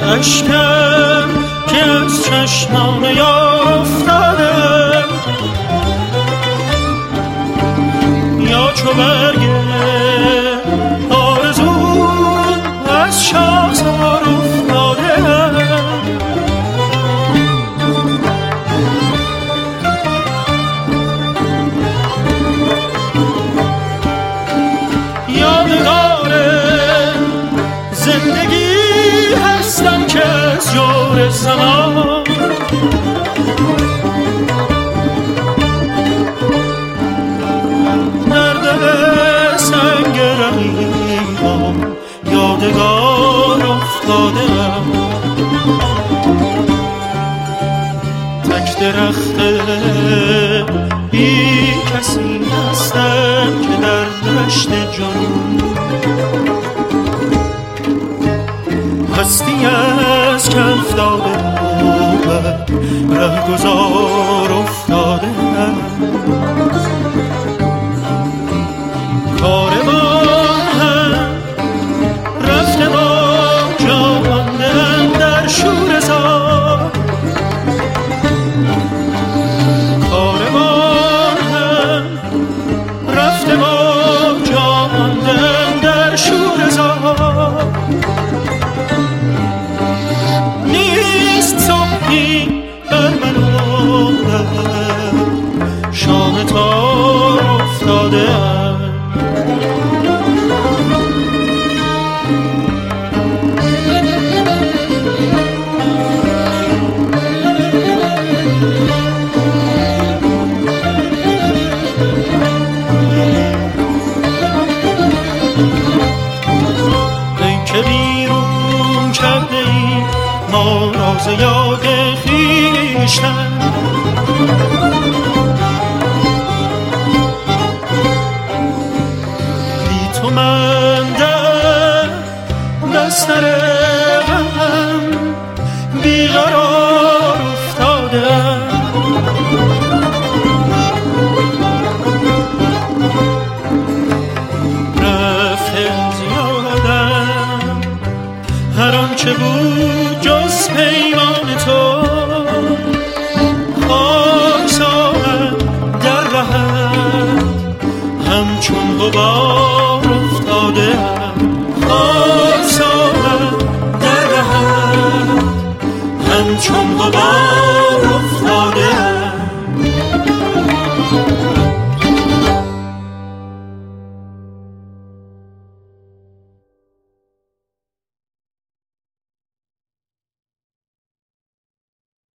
اشکم که از چشمان یار افتاده، یا چو برگ آرزو از شاخسار افتاده. یادگار زندگی هستم که از جور زمان در دل سنگ رقیبم یادگار افتادم. تک درخت بی کسی هستم که در دشت جنون هستی از کف داده و رهگذار افتاده. کاروان هم رفته با جا ماندم در شوره زار. کاروان هم رفته با جا ماندم در شوره زار. نیست صبحی بر من آمدم، شام تار افتاده. ای که بیرون کرده ای ما راز یاد خویشتن،